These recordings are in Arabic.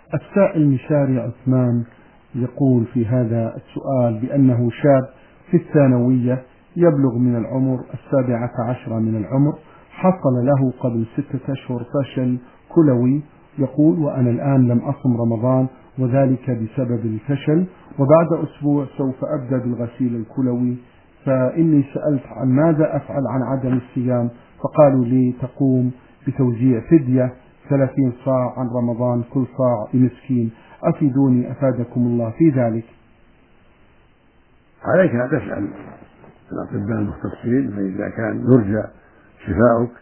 السائل مشاري عثمان يقول في هذا السؤال بأنه شاب في الثانوية يبلغ من العمر 17 من العمر، حصل له قبل 6 أشهر فشل كلوي. يقول: وأنا الآن لم أصم رمضان وذلك بسبب الفشل، وبعد أسبوع سوف أبدأ بالغسيل الكلوي، فإني سألت عن ماذا أفعل عن عدم الصيام، فقالوا لي تقوم بتوزيع فدية 30 صاع عن رمضان، كل صاع بمسكين. أفيدوني أفادكم الله في ذلك. عليك أن تسأل الأطباء المختصين، فإذا كان يرجى شفاؤك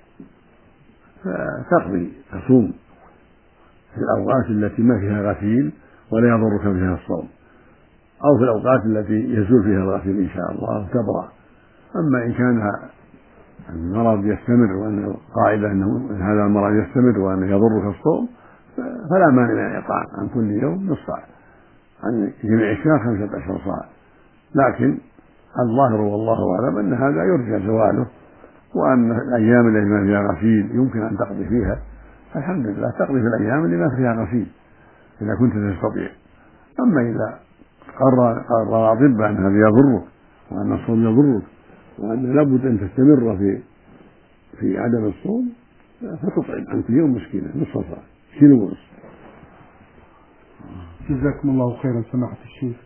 فتقضي تصوم في الأوقات التي ما فيها غسيل ولا يضرك فيها الصوم، أو في الأوقات التي يزول فيها الغسيل إن شاء الله تبرأ. أما إن كان المرض يستمر وأن القاعدة أن هذا المرض يستمر وأن يضرك الصوم فلا مانع من الإطعام عن كل يوم نصف صاع، عن جميع الشهر 15 صاع. لكن الظاهر والله أعلم أن هذا يرجى زواله، وأن الأيام التي ما فيها غسيل يمكن أن تقضي فيها، الحمد لله تقضي في الأيام اللي ما فيها غسيل إذا كنت تستطيع. أما إذا قرر الأطباء أن هذا يضرك وأن الصوم يضرك وأن لابد أن تستمر في عدم الصوم، فتطعم عن كل يوم مسكينة نصف صاع، كيلو ونصف. جزاكم الله خيرا سماحة الشيخ.